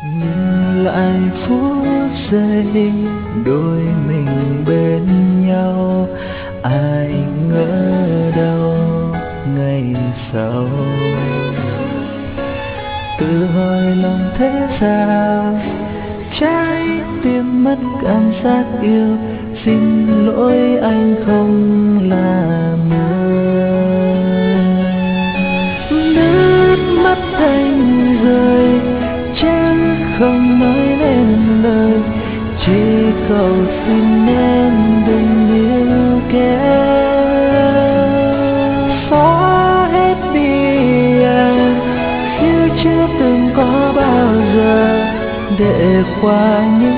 Nhìn lại phút giây đôi mình bên nhau, ai ngỡ đâu ngày sau tự hỏi lòng thế sao trái tim mất cảm giác yêu. Xin lỗi anh không là người, nước mắt anh rơi chẳng không nói nên lời, chỉ cầu xin em đừng níu kéo. Xóa hết đi anh, như chưa từng có bao giờ, để qua những